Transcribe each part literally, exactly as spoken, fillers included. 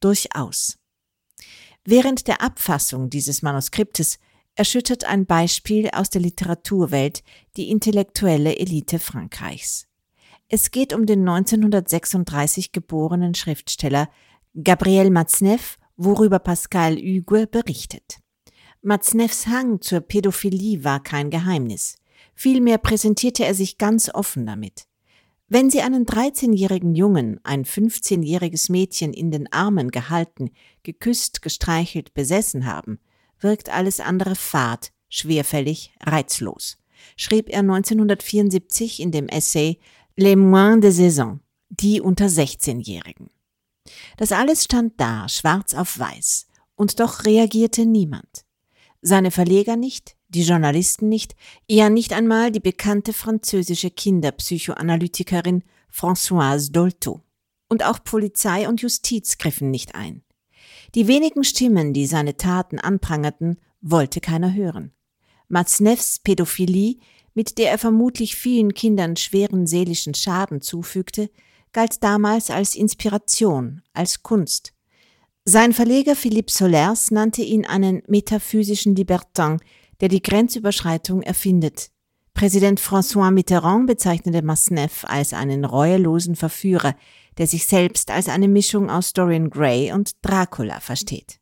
durchaus. Während der Abfassung dieses Manuskriptes erschüttert ein Beispiel aus der Literaturwelt die intellektuelle Elite Frankreichs. Es geht um den neunzehnhundertsechsunddreißig geborenen Schriftsteller Gabriel Matzneff, worüber Pascal Hugues berichtet. Matzneffs Hang zur Pädophilie war kein Geheimnis. Vielmehr präsentierte er sich ganz offen damit. Wenn Sie einen dreizehnjährigen Jungen, ein fünfzehnjähriges Mädchen in den Armen gehalten, geküsst, gestreichelt, besessen haben, wirkt alles andere fad, schwerfällig, reizlos, schrieb er neunzehnhundertvierundsiebzig in dem Essay Les moins de seize ans, die unter sechzehnjährigen. Das alles stand da, schwarz auf weiß, und doch reagierte niemand. Seine Verleger nicht, die Journalisten nicht, ja nicht einmal die bekannte französische Kinderpsychoanalytikerin Françoise Dolto. Und auch Polizei und Justiz griffen nicht ein. Die wenigen Stimmen, die seine Taten anprangerten, wollte keiner hören. Matzneffs Pädophilie, mit der er vermutlich vielen Kindern schweren seelischen Schaden zufügte, galt damals als Inspiration, als Kunst. Sein Verleger Philippe Solers nannte ihn einen metaphysischen Libertin, der die Grenzüberschreitung erfindet. Präsident François Mitterrand bezeichnete Matzneff als einen reuelosen Verführer, der sich selbst als eine Mischung aus Dorian Gray und Dracula versteht.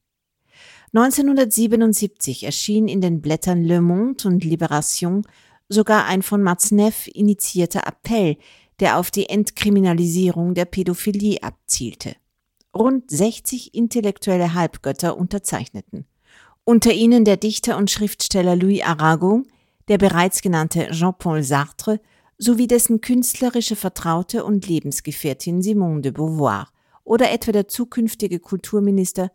neunzehnhundertsiebenundsiebzig erschien in den Blättern Le Monde und Libération sogar ein von Matzneff initiierter Appell, der auf die Entkriminalisierung der Pädophilie abzielte. Rund sechzig intellektuelle Halbgötter unterzeichneten. Unter ihnen der Dichter und Schriftsteller Louis Aragon, der bereits genannte Jean-Paul Sartre sowie dessen künstlerische Vertraute und Lebensgefährtin Simone de Beauvoir oder etwa der zukünftige Kulturminister